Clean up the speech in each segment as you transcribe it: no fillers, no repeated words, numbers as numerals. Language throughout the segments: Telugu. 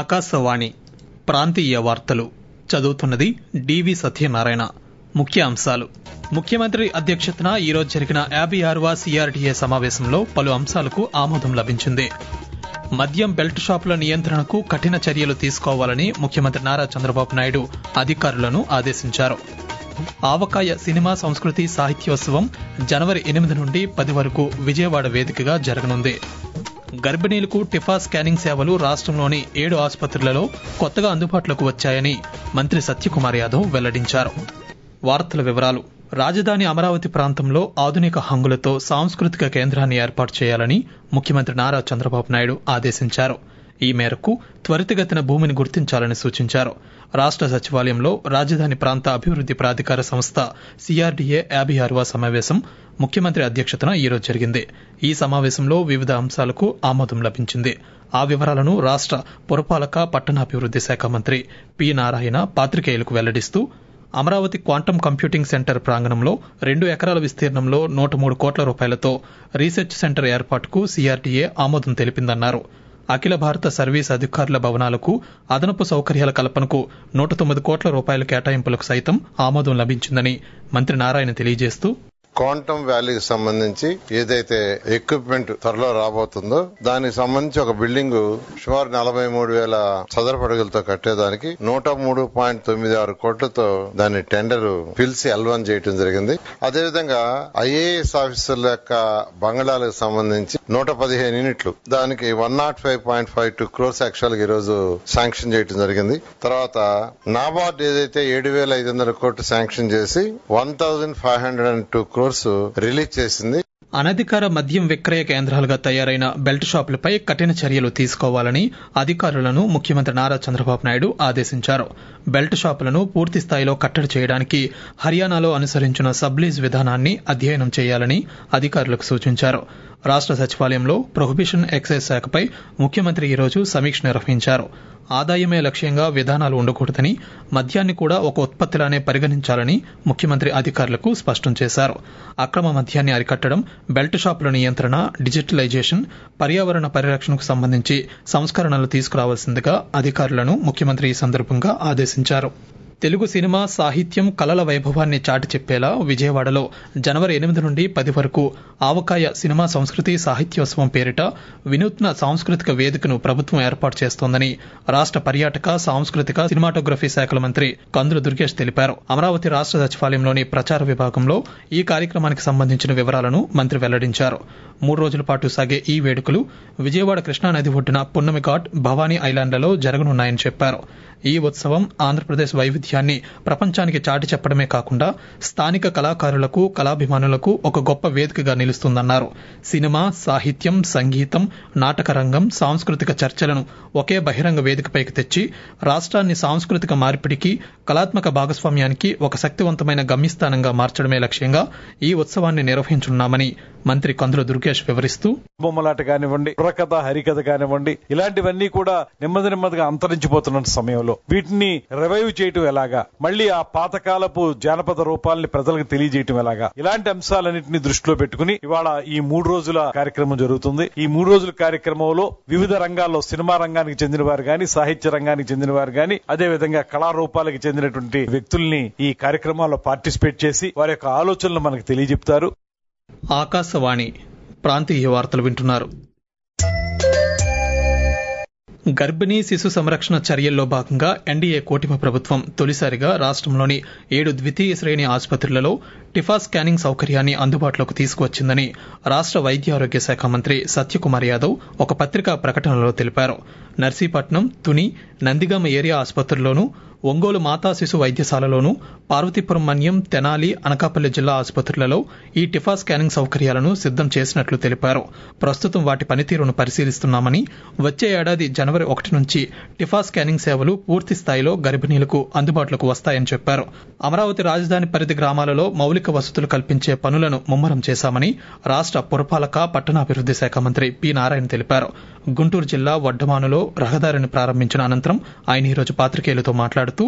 ఆకాశవాణి ప్రాంతీయ వార్తలు చదువుతున్నది డివి సత్యనారాయణ. ముఖ్య అంశాలు. ముఖ్యమంత్రి అధ్యక్షతన ఈరోజు జరిగిన 56వ సిఆర్డీఏ సమావేశంలో పలు అంశాలకు ఆమోదం లభించింది. మద్యం బెల్ట్ షాపుల నియంత్రణకు కఠిన చర్యలు తీసుకోవాలని ముఖ్యమంత్రి నారా చంద్రబాబు నాయుడు అధికారులను ఆదేశించారు. ఆవకాయ సినిమా సంస్కృతి సాహిత్యోత్సవం జనవరి 8 నుండి 10 వరకు విజయవాడ వేదికగా జరగనుంది. గర్భిణీలకు టిఫా స్కానింగ్ సేవలు రాష్ట్రంలోని 7 ఆసుపత్రులలో కొత్తగా అందుబాటులోకి వచ్చాయని మంత్రి సత్యకుమార్ యాదవ్ వెల్లడించారు. వార్తల వివరాలు. రాజధాని అమరావతి ప్రాంతంలో ఆధునిక హంగులతో సాంస్కృతిక కేంద్రాన్ని ఏర్పాటు చేయాలని ముఖ్యమంత్రి నారా చంద్రబాబు నాయుడు ఆదేశించారు. ఈ మేరకు త్వరితగతిన భూమిని గుర్తించాలని సూచించారు. రాష్ట్ర సచివాలయంలో రాజధాని ప్రాంత అభివృద్ది ప్రాధికార సంస్థ సిఆర్డీఏ 56వ సమావేశం ముఖ్యమంత్రి అధ్యక్షతన ఈరోజు జరిగింది. ఈ సమావేశంలో వివిధ అంశాలకు ఆమోదం లభించింది. ఆ వివరాలను రాష్ట్ర పురపాలక పట్టణాభివృద్ది శాఖ మంత్రి పి నారాయణ పాత్రికేయులకు వెల్లడిస్తూ, అమరావతి క్వాంటమ్ కంప్యూటింగ్ సెంటర్ ప్రాంగణంలో 2 ఎకరాల విస్తీర్ణంలో 103 కోట్ల రూపాయలతో రీసెర్చ్ సెంటర్ ఏర్పాటుకు సిఆర్డీఏ ఆమోదం తెలిపిందన్నారు. అఖిల భారత సర్వీస్ అధికారుల భవనాలకు అదనపు సౌకర్యాల కల్పనకు 109 కోట్ల రూపాయల కేటాయింపులకు సైతం ఆమోదం లభించిందని మంత్రి నారాయణ తెలియజేస్తూ, క్వాంటమ్ వ్యాలీకి సంబంధించి ఏదైతే ఎక్విప్మెంట్ త్వరలో రాబోతుందో దానికి సంబంధించి ఒక బిల్డింగ్ సుమారు 43,000 చదరపు అడుగులతో కట్టేదానికి 103.96 కోట్లతో దాని టెండర్ పిలిచి L1 చేయడం జరిగింది. అదేవిధంగా ఐఏఎస్ ఆఫీసర్ల యొక్క బంగళాలకు సంబంధించి 115 యూనిట్లు దానికి 105.52 క్రోర్స్ యాక్చువల్ ఈ రోజు శాంక్షన్ చేయడం జరిగింది. తర్వాత నాబార్డ్ ఏదైతే 7,500 కోట్లు శాంక్షన్ చేసి 1,502 క్రోర్స్ రిలీజ్ చేసింది. అనధికార మద్యం విక్రయ కేంద్రాలుగా తయారైన బెల్ట్ షాపులపై కఠిన చర్యలు తీసుకోవాలని అధికారులను ముఖ్యమంత్రి నారా చంద్రబాబు నాయుడు ఆదేశించారు. బెల్ట్ షాపులను పూర్తి స్థాయిలో కట్టడి చేయడానికి హర్యానాలో అనుసరించిన సబ్లీజ్ విధానాన్ని అధ్యయనం చేయాలని అధికారులకు సూచించారు. రాష్ట్ర సచివాలయంలో ప్రొహిబిషన్ ఎక్సైజ్ శాఖపై ముఖ్యమంత్రి ఈరోజు సమీక్ష నిర్వహించారు. ఆదాయమే లక్ష్యంగా విధానాలు ఉండకూడదని, మద్యాన్ని కూడా ఒక ఉత్పత్తిలానే పరిగణించాలని ముఖ్యమంత్రి అధికారులకు స్పష్టం చేశారు. అక్రమ మద్యాన్ని అరికట్టడం, బెల్ట్ షాపుల నియంత్రణ, డిజిటలైజేషన్, పర్యావరణ పరిరక్షణకు సంబంధించి సంస్కరణలు తీసుకురావాల్సిందిగా అధికారులను ముఖ్యమంత్రి ఈ సందర్భంగా ఆదేశించారు. తెలుగు సినిమా సాహిత్యం కళల వైభవాన్ని చాటి చెప్పేలా విజయవాడలో జనవరి 8 నుండి 10 వరకు ఆవకాయ సినిమా సంస్కృతి సాహిత్యోత్సవం పేరిట వినూత్న సాంస్కృతిక వేదికను ప్రభుత్వం ఏర్పాటు చేస్తోందని రాష్ట్ర పర్యాటక, సాంస్కృతిక, సినిమాటోగ్రఫీ శాఖల మంత్రి కందుల దుర్గేష్ తెలిపారు. అమరావతి రాష్ట్ర సచివాలయంలోని ప్రచార విభాగంలో ఈ కార్యక్రమానికి సంబంధించిన వివరాలను మంత్రి వెల్లడించారు. 3 రోజుల పాటు సాగే ఈ వేడుకలు విజయవాడ కృష్ణానది ఒడ్డున పున్నమి ఘాట్, భవానీ ఐలాండ్లలో జరగనున్నాయని చెప్పారు. ఈ ఉత్సవం ఆంధ్రప్రదేశ్ వైవిధ్యాన్ని ప్రపంచానికి చాటి చెప్పడమే కాకుండా స్థానిక కళాకారులకు, కళాభిమానులకు ఒక గొప్ప వేదికగా నిలుస్తుందన్నారు. సినిమా, సాహిత్యం, సంగీతం, నాటక రంగం, సాంస్కృతిక చర్చలను ఒకే బహిరంగ వేదికపైకి తెచ్చి రాష్ట్రాన్ని సాంస్కృతిక మార్పిడికి, కళాత్మక భాగస్వామ్యానికి ఒక శక్తివంతమైన గమ్యస్థానంగా మార్చడమే లక్ష్యంగా ఈ ఉత్సవాన్ని నిర్వహించనున్నామని మంత్రి కందుల దుర్గేష్ వివరిస్తూ, బొమ్మలాట కానివ్వండి, బుర్రకథ, హరికథ కానివ్వండి, ఇలాంటివన్నీ కూడా నెమ్మదిగా అంతరించిపోతున్న సమయంలో వీటిని రివైవ్ చేయటం ఎలాగా, మళ్లీ ఆ పాతకాలపు జానపద రూపాలని ప్రజలకు తెలియజేయటం ఎలాగా, ఇలాంటి అంశాలన్నింటినీ దృష్టిలో పెట్టుకుని ఇవాళ ఈ 3 రోజుల కార్యక్రమం జరుగుతుంది. ఈ 3 రోజుల కార్యక్రమంలో వివిధ రంగాల్లో సినిమా రంగానికి చెందిన వారు గాని, సాహిత్య రంగానికి చెందిన వారు గాని, అదేవిధంగా కళారూపాలకు చెందినటువంటి వ్యక్తుల్ని ఈ కార్యక్రమాల్లో పార్టిసిపేట్ చేసి వారి యొక్క ఆలోచనలు మనకు తెలియజెప్తారు. ఆకాశవాణి ప్రాంతీయ వార్తలు వింటున్నారు. గర్భిణీ శిశు సంరక్షణ చర్యల్లో భాగంగా ఎన్డీఏ కూటమి ప్రభుత్వం తొలిసారిగా రాష్ట్రంలోని 7 ద్వితీయ శ్రేణి ఆసుపత్రులలో టిఫా స్కానింగ్ సౌకర్యాన్ని అందుబాటులోకి తీసుకువచ్చిందని రాష్ట్ర వైద్య ఆరోగ్య శాఖ మంత్రి సత్యకుమార్ యాదవ్ ఒక పత్రికా ప్రకటనలో తెలిపారు. నర్సీపట్నం, తుని, నందిగామ ఏరియా ఆసుపత్రుల్లోనూ, ఒంగోలు మాతా శిశు వైద్యశాలలోనూ, పార్వతీపురం మన్యం, తెనాలి, అనకాపల్లి జిల్లా ఆసుపత్రులలో ఈ టిఫా స్కానింగ్ సౌకర్యాలను సిద్దం చేసినట్లు తెలిపారు. ప్రస్తుతం వాటి పనితీరును పరిశీలిస్తున్నామని, వచ్చే ఏడాది జనవరి 1 నుంచి టిఫా స్కానింగ్ సేవలు పూర్తి స్థాయిలో గర్భిణీలకు అందుబాటులోకి వస్తాయని చెప్పారు. అమరావతి రాజధాని పరిధి గ్రామాలలో మౌలిక వసతులు కల్పించే పనులను ముమ్మరం చేశామని రాష్ట్ర పురపాలక పట్టణాభివృద్ది శాఖ మంత్రి పి నారాయణ తెలిపారు. గుంటూరు జిల్లా వడ్డమానులో రహదారిని ప్రారంభించిన అనంతరం ఆయన ఈరోజు పాత్రికేయులతో మాట్లాడుతూ,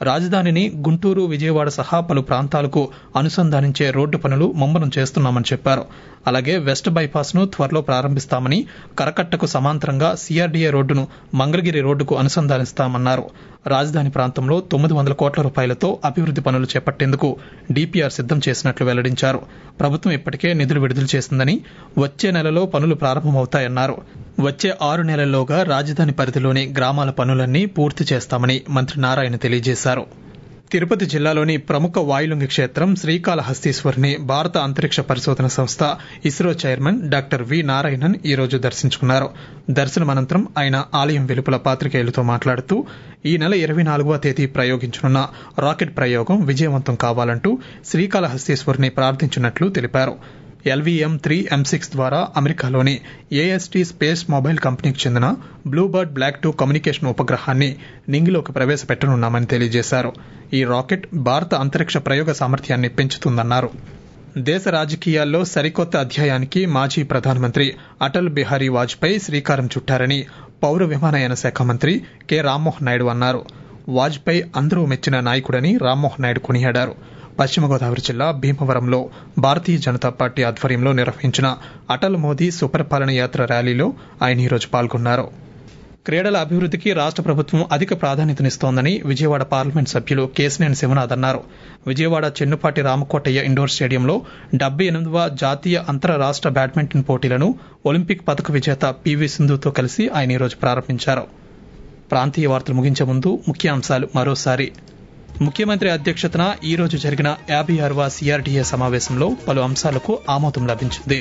రాజధానిని గుంటూరు, విజయవాడ సహా పలు ప్రాంతాలకు అనుసంధానించే రోడ్డు పనులు ముమ్మరం చేస్తున్నామని చెప్పారు. అలాగే వెస్ట్ బైపాస్ ను త్వరలో ప్రారంభిస్తామని, కరకట్టకు సమాంతరంగా సిఆర్డీఏ రోడ్డును మంగళగిరి రోడ్డుకు అనుసంధానిస్తామన్నారు. రాజధాని ప్రాంతంలో 900 కోట్ల రూపాయలతో అభివృద్ది పనులు చేపట్టేందుకు డీపీఆర్ సిద్దం చేసినట్లు వెల్లడించారు. ప్రభుత్వం ఇప్పటికే నిధులు విడుదల చేసిందని, వచ్చే నెలలో పనులు ప్రారంభమవుతాయన్నారు. వచ్చే 6 నెలల్లోగా రాజధాని పరిధిలోని గ్రామాల పనులన్నీ పూర్తి చేస్తామని మంత్రి నారాయణ తెలియజేశారు. తిరుపతి జిల్లాలోని ప్రముఖ వాయులింగ క్షేత్రం శ్రీకాళహస్తీశ్వరిని భారత అంతరిక్ష పరిశోధన సంస్థ ISRO chairman doctor V Narayanan ఈ రోజు దర్శించుకున్నారు. దర్శనం అనంతరం ఆయన ఆలయం వెలుపల పాత్రికేయులతో మాట్లాడుతూ ఈ నెల 24వ తేదీ ప్రయోగించనున్న రాకెట్ ప్రయోగం విజయవంతం కావాలంటూ శ్రీకాళహస్తీశ్వరిని ప్రార్థించినట్లు తెలిపారు. LVM-3 M6 ద్వారా అమెరికాలోని AST స్పేస్ మొబైల్ కంపెనీకి చెందిన బ్లూబర్డ్ బ్లాక్ 2 కమ్యూనికేషన్ ఉపగ్రహాన్ని నింగిలోకి ప్రవేశపెట్టనున్నామని తెలియజేశారు. ఈ రాకెట్ భారత అంతరిక్ష ప్రయోగ సామర్థ్యాన్ని పెంచుతుందన్నారు. దేశ రాజకీయాల్లో సరికొత్త అధ్యాయానికి మాజీ ప్రధానమంత్రి అటల్ బిహారీ వాజ్పేయి శ్రీకారం చుట్టారని పౌర విమానయాన శాఖ మంత్రి కె రామ్మోహన్ నాయుడు అన్నారు. వాజ్పేయి అందరూ మెచ్చిన నాయకుడని రామ్మోహన్ నాయుడు కొనియాడారు. పశ్చిమ గోదావరి జిల్లా భీమవరంలో భారతీయ జనతా పార్టీ ఆధ్వర్యంలో నిర్వహించిన అటల్ మోదీ సుపరిపాలన యాత్ర ర్యాలీలో ఆయన ఈరోజు పాల్గొన్నారు. క్రీడల అభివృద్ధికి రాష్ట్ర ప్రభుత్వం అధిక ప్రాధాన్యతనిస్తోందని విజయవాడ పార్లమెంట్ సభ్యులు కేశినేని శివనాథ్ అన్నారు. విజయవాడ చెన్నుపాటి రామకోటయ్య ఇండోర్ స్టేడియంలో 78వ జాతీయ అంతర్రాష్ట్ర బ్యాడ్మింటన్ పోటీలను ఒలింపిక్ పతక విజేత పివి సింధుతో కలిసి ఆయన ఈరోజు ప్రారంభించారు. ప్రాంతీయ వార్తలు ముగించే ముందు ముఖ్యాంశాలు మరోసారి. ముఖ్యమంత్రి అధ్యక్షతన ఈ రోజు జరిగిన 56వ సిఆర్డీఏ సమావేశంలో పలు అంశాలకు ఆమోదం లభించింది.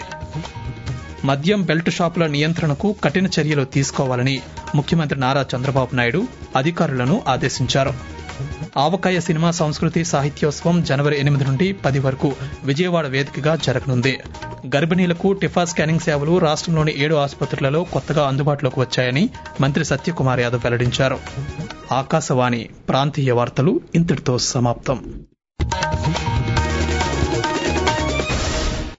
మద్యం బెల్ట్ షాపుల నియంత్రణకు కఠిన చర్యలు తీసుకోవాలని ముఖ్యమంత్రి నారా చంద్రబాబు నాయుడు అధికారులను ఆదేశించారు. ఆవకాయ సినిమా సంస్కృతి సాహిత్యోత్సవం జనవరి 8 నుండి 10 వరకు విజయవాడ వేదికగా జరగనుంది. గర్భిణీలకు టిఫా స్కానింగ్ సేవలు రాష్ట్రంలోని 7 ఆసుపత్రులలో కొత్తగా అందుబాటులోకి వచ్చాయని మంత్రి సత్యకుమార్ యాదవ్ వెల్లడించారు. ఆకాశవాణి ప్రాంతీయ వార్తలు ఇంతటితో సమాప్తం.